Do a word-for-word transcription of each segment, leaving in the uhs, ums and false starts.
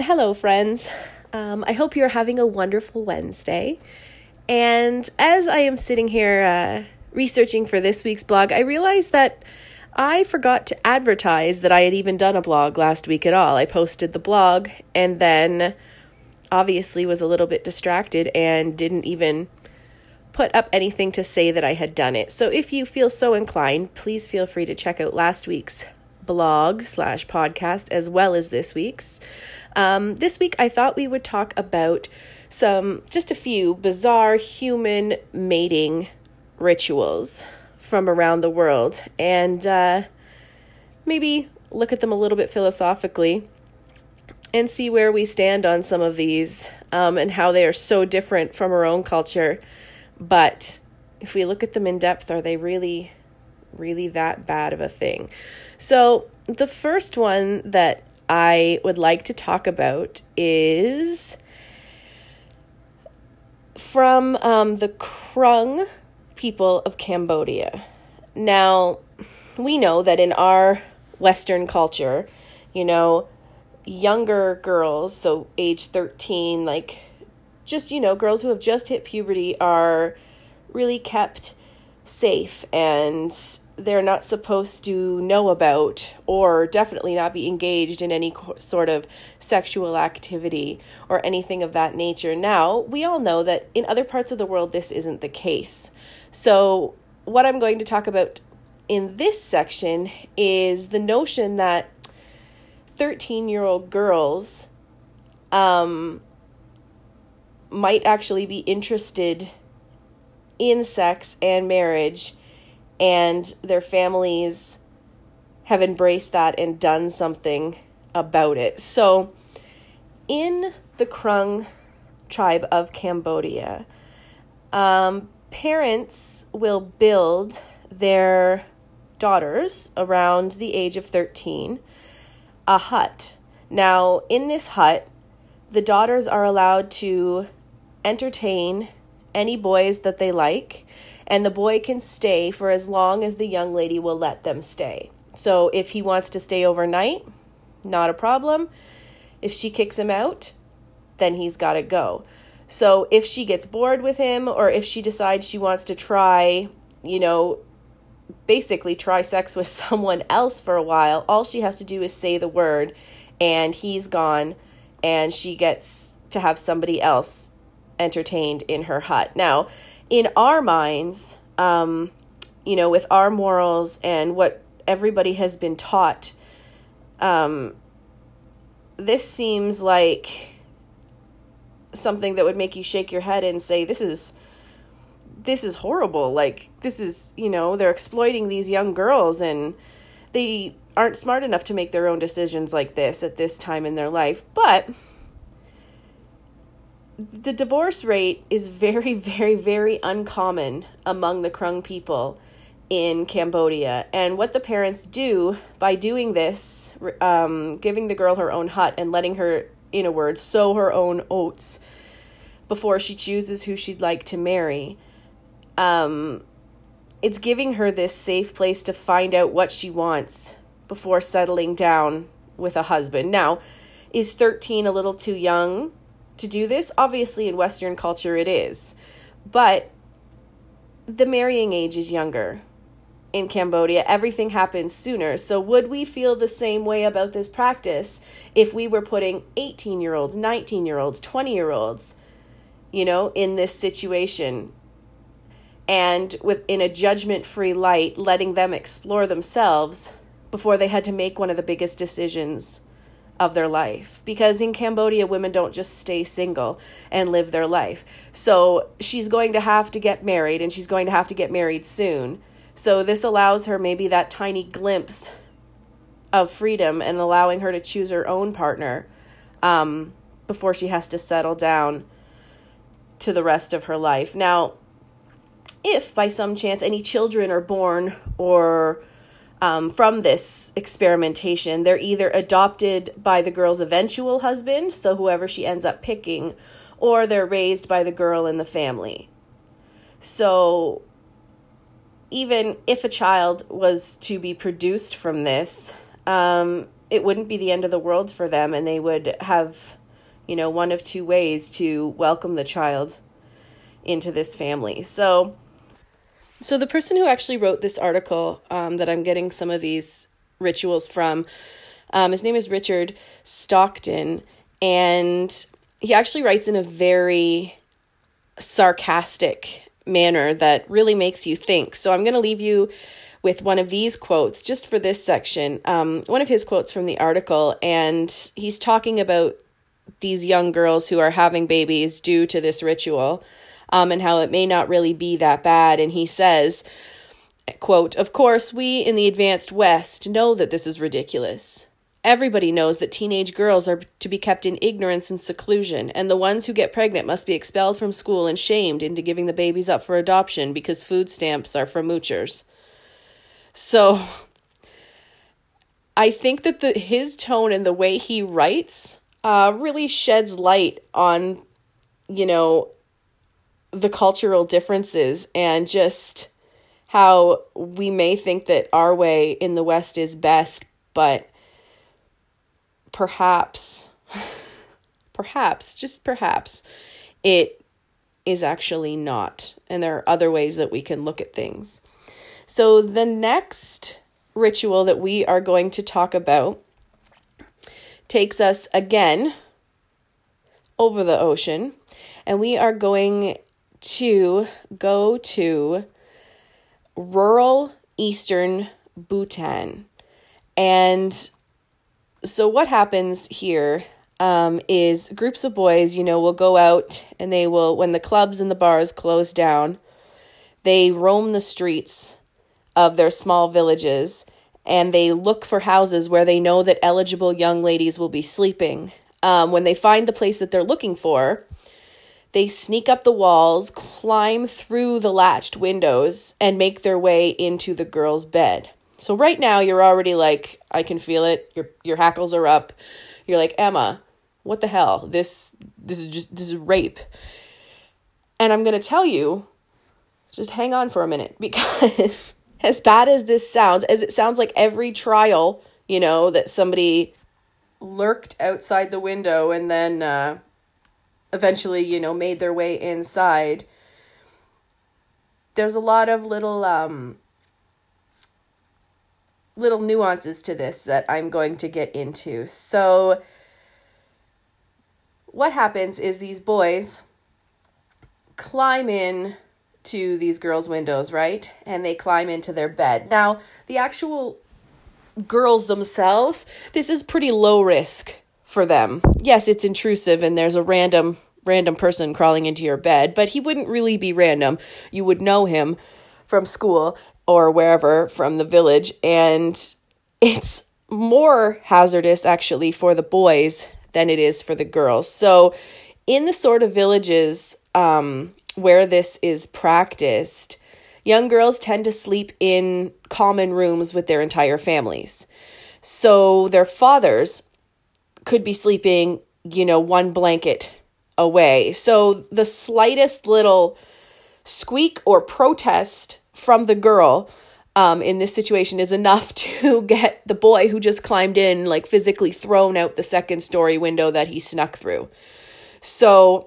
hello, friends. Um, I hope you're having a wonderful Wednesday. And as I am sitting here uh, researching for this week's blog, I realized that I forgot to advertise that I had even done a blog last week at all. I posted the blog and then obviously was a little bit distracted and didn't even put up anything to say that I had done it. So if you feel so inclined, please feel free to check out last week's blog slash podcast as well as this week's. Um, this week I thought we would talk about some, just a few bizarre human mating rituals from around the world and uh, maybe look at them a little bit philosophically and see where we stand on some of these um, and how they are so different from our own culture. But if we look at them in depth, are they really, really that bad of a thing? So the first one that I would like to talk about is from um, the Krung people of Cambodia. Now, we know that in our Western culture, you know, younger girls, so age thirteen, like just, you know, girls who have just hit puberty are really kept safe and they're not supposed to know about or definitely not be engaged in any co- sort of sexual activity or anything of that nature. Now, we all know that in other parts of the world, this isn't the case. So what I'm going to talk about in this section is the notion that thirteen-year-old girls um, might actually be interested in sex and marriage, and their families have embraced that and done something about it. So in the Krung tribe of Cambodia, um, parents will build their daughters around the age of thirteen a hut. Now, in this hut, the daughters are allowed to entertain any boys that they like, and the boy can stay for as long as the young lady will let them stay. So if he wants to stay overnight, not a problem. If she kicks him out, then he's got to go. So if she gets bored with him, or if she decides she wants to try, you know, basically try sex with someone else for a while, all she has to do is say the word and he's gone, and she gets to have somebody else entertained in her hut. Now, in our minds, um, you know, with our morals and what everybody has been taught, um, this seems like something that would make you shake your head and say, this is, this is horrible. Like, this is, you know, they're exploiting these young girls and they aren't smart enough to make their own decisions like this at this time in their life. But the divorce rate is very, very, very uncommon among the Krung people in Cambodia. And what the parents do by doing this, um, giving the girl her own hut and letting her, in a word, sow her own oats before she chooses who she'd like to marry, um, it's giving her this safe place to find out what she wants before settling down with a husband. Now, is thirteen a little too young to do this? Obviously, in Western culture, it is. But the marrying age is younger in Cambodia. Everything happens sooner. So would we feel the same way about this practice if we were putting eighteen-year-olds, nineteen-year-olds, twenty-year-olds, you know, in this situation, and with in a judgment-free light, letting them explore themselves before they had to make one of the biggest decisions of their life? Because in Cambodia, women don't just stay single and live their life. So she's going to have to get married, and she's going to have to get married soon. So this allows her maybe that tiny glimpse of freedom and allowing her to choose her own partner um, before she has to settle down to the rest of her life. Now, if by some chance any children are born or Um, from this experimentation, they're either adopted by the girl's eventual husband, so whoever she ends up picking, or they're raised by the girl in the family. So even if a child was to be produced from this, um, it wouldn't be the end of the world for them, and they would have, you know, one of two ways to welcome the child into this family. So, so the person who actually wrote this article um, that I'm getting some of these rituals from, um, his name is Richard Stockton, and he actually writes in a very sarcastic manner that really makes you think. So I'm going to leave you with one of these quotes just for this section. Um, one of his quotes from the article, and he's talking about these young girls who are having babies due to this ritual, um, and how it may not really be that bad. And he says, quote, "Of course, we in the advanced West know that this is ridiculous. Everybody knows that teenage girls are to be kept in ignorance and seclusion, and the ones who get pregnant must be expelled from school and shamed into giving the babies up for adoption because food stamps are for moochers." So I think that the his tone and the way he writes uh, really sheds light on, you know, the cultural differences and just how we may think that our way in the West is best, but perhaps, perhaps, just perhaps, it is actually not. And there are other ways that we can look at things. So the next ritual that we are going to talk about takes us again over the ocean, and we are going to go to rural eastern Bhutan. And so what happens here um, is groups of boys, you know, will go out and they will, when the clubs and the bars close down, they roam the streets of their small villages, and they look for houses where they know that eligible young ladies will be sleeping. Um, when they find the place that they're looking for, they sneak up the walls, climb through the latched windows, and make their way into the girl's bed. So right now you're already like, I can feel it. Your your hackles are up. You're like, Emma, what the hell? This this is just this is rape. And I'm gonna tell you, just hang on for a minute, because as bad as this sounds, as it sounds like every trial, you know, that somebody lurked outside the window and then uh, eventually, you know, made their way inside, there's a lot of little um, little nuances to this that I'm going to get into. So what happens is these boys climb in to these girls' windows, right? And they climb into their bed. Now, the actual girls themselves, this is pretty low risk for them. Yes, it's intrusive and there's a random random person crawling into your bed, but he wouldn't really be random. You would know him from school or wherever, from the village, and it's more hazardous actually for the boys than it is for the girls. So in the sort of villages um where this is practiced, young girls tend to sleep in common rooms with their entire families. So their fathers could be sleeping, you know, one blanket away. So the slightest little squeak or protest from the girl um, in this situation is enough to get the boy who just climbed in, like, physically thrown out the second story window that he snuck through. So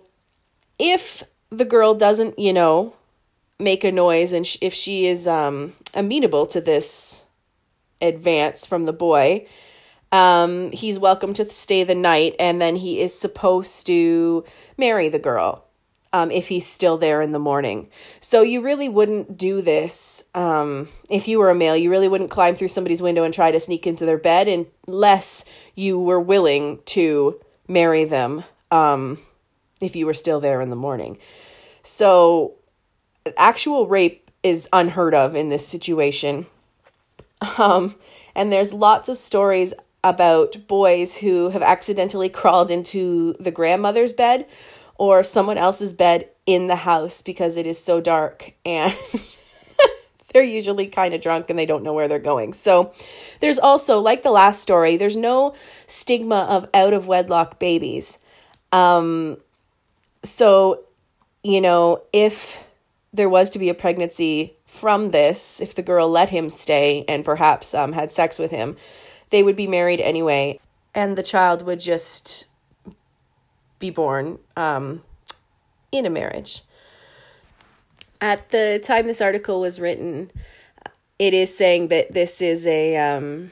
if the girl doesn't, you know, make a noise, and sh- if she is um, amenable to this advance from the boy, um, he's welcome to stay the night, and then he is supposed to marry the girl um, if he's still there in the morning. So you really wouldn't do this um, if you were a male. You really wouldn't climb through somebody's window and try to sneak into their bed unless you were willing to marry them um, if you were still there in the morning. So actual rape is unheard of in this situation. Um, and there's lots of stories about boys who have accidentally crawled into the grandmother's bed or someone else's bed in the house because it is so dark, and they're usually kind of drunk and they don't know where they're going. So there's also, like the last story, there's no stigma of out of wedlock babies. Um, so you know, if there was to be a pregnancy from this, if the girl let him stay and perhaps um, had sex with him, they would be married anyway, and the child would just be born um, in a marriage. At the time this article was written, it is saying that this is a um,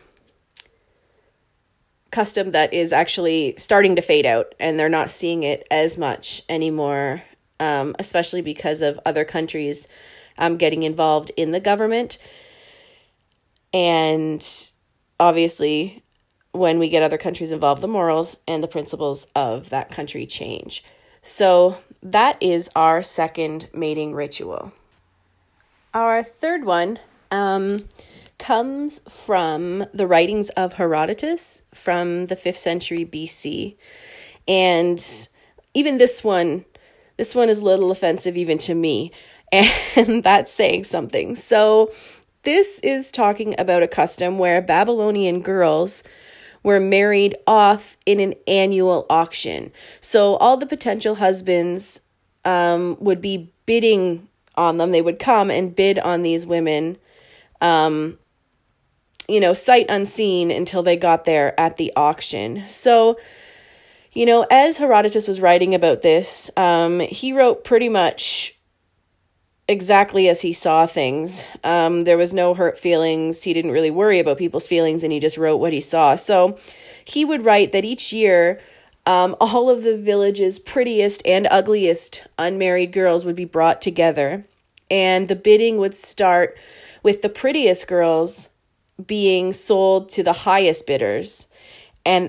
custom that is actually starting to fade out, and they're not seeing it as much anymore, um, especially because of other countries um, getting involved in the government. And obviously, when we get other countries involved, the morals and the principles of that country change. So that is our second mating ritual. Our third one um, comes from the writings of Herodotus from the fifth century B C. And even this one, this one is a little offensive even to me. And that's saying something. So this is talking about a custom where Babylonian girls were married off in an annual auction. So all the potential husbands um, would be bidding on them. They would come and bid on these women, um, you know, sight unseen until they got there at the auction. So, you know, as Herodotus was writing about this, um, he wrote pretty much exactly as he saw things. Um, there was no hurt feelings. He didn't really worry about people's feelings, and he just wrote what he saw. So he would write that each year, um, all of the village's prettiest and ugliest unmarried girls would be brought together, and the bidding would start with the prettiest girls being sold to the highest bidders. And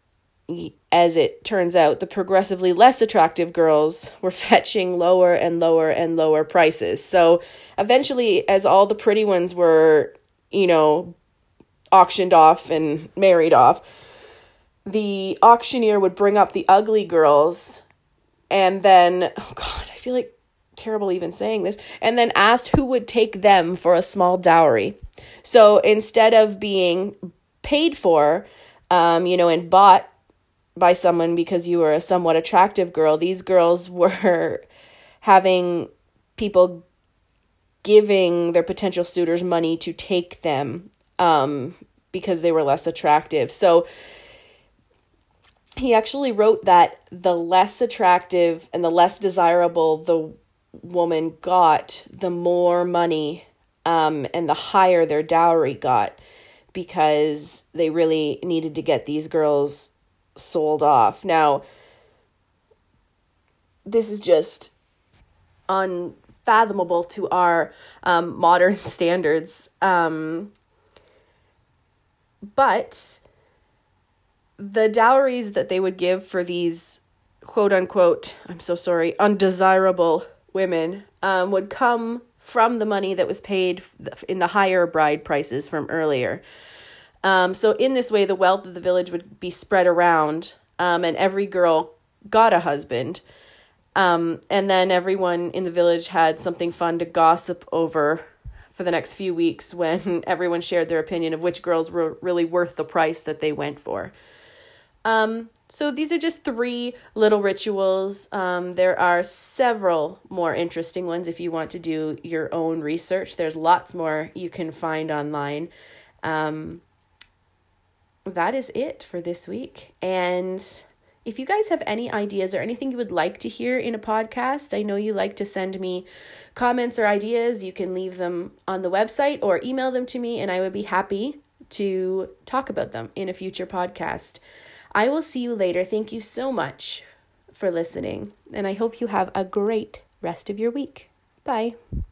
as it turns out, the progressively less attractive girls were fetching lower and lower and lower prices. So eventually, as all the pretty ones were, you know, auctioned off and married off, the auctioneer would bring up the ugly girls and then, oh God, I feel like terrible even saying this, and then asked who would take them for a small dowry. So instead of being paid for, um, you know, and bought by someone because you were a somewhat attractive girl, these girls were having people giving their potential suitors money to take them um, because they were less attractive. So he actually wrote that the less attractive and the less desirable the woman got, the more money um, and the higher their dowry got, because they really needed to get these girls sold off. Now, this is just unfathomable to our um, modern standards. Um, but the dowries that they would give for these quote unquote, I'm so sorry, undesirable women um, would come from the money that was paid in the higher bride prices from earlier. Um, so in this way, the wealth of the village would be spread around, um, and every girl got a husband. Um, and then everyone in the village had something fun to gossip over for the next few weeks when everyone shared their opinion of which girls were really worth the price that they went for. Um, so these are just three little rituals. Um, there are several more interesting ones if you want to do your own research. There's lots more you can find online. Um, that is it for this week. And if you guys have any ideas or anything you would like to hear in a podcast, I know you like to send me comments or ideas. You can leave them on the website or email them to me, and I would be happy to talk about them in a future podcast. I will see you later. Thank you so much for listening, and I hope you have a great rest of your week. Bye.